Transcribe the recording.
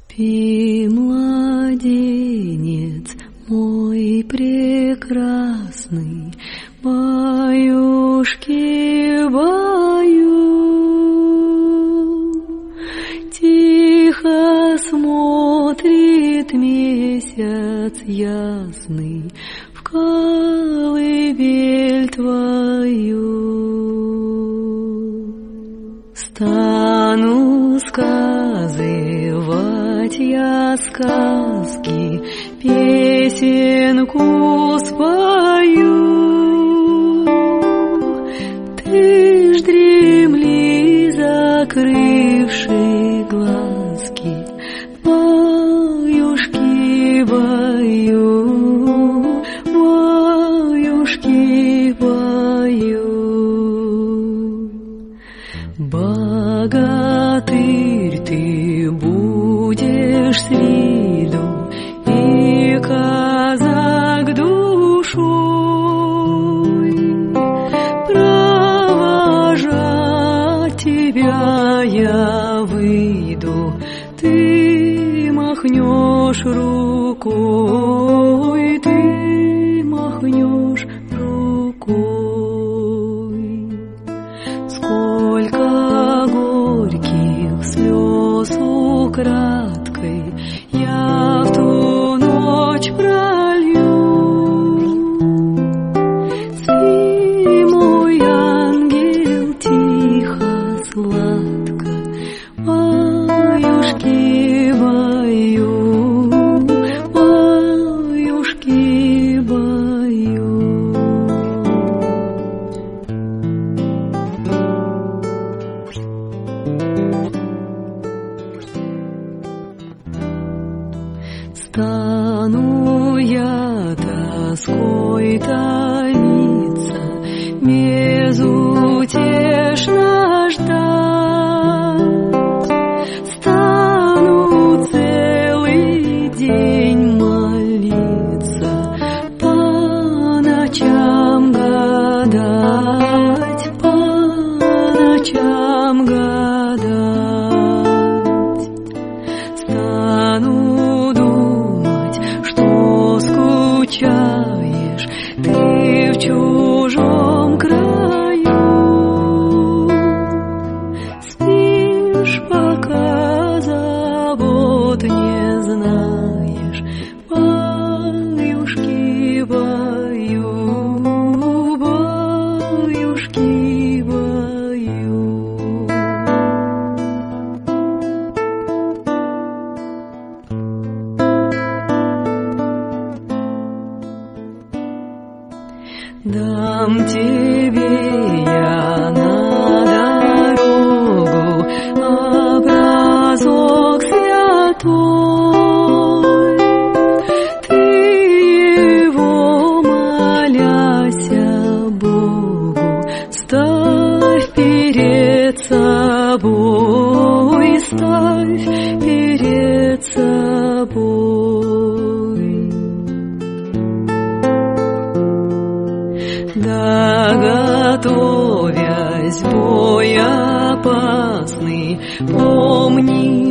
Спи, младенец мой прекрасный, баюшки, баю. Тихо смотрит месяц ясный в колыбель твою. Стану сказывать я сказки, песенку спою. Ты ж дремли, закрывши глазки, баюшки, баю, баюшки, баю. Богатырь ты будешь с виду, и казак душой. Провожать тебя я выйду, ты махнешь рукой, ты махнешь рукой. Сколько горьких слез украдкой я в ту ночь пролью. Спи, мой ангел, тихо, сладко, баюшки, баю, баюшки, баю. Стану я тоской томиться, безутешно ждать. Стану целый день молиться, по ночам гадать, по ночам гадать. Стану думать, что скучаешь ты в чужом краю. Спишь, пока забот не знаешь, баюшки, баю, баюшки, баю. Дам тебе я на дорогу образок святой. Ты его, моляся Богу, ставь перед собой, ставь перед собой. Да, готовясь в бой опасный, помни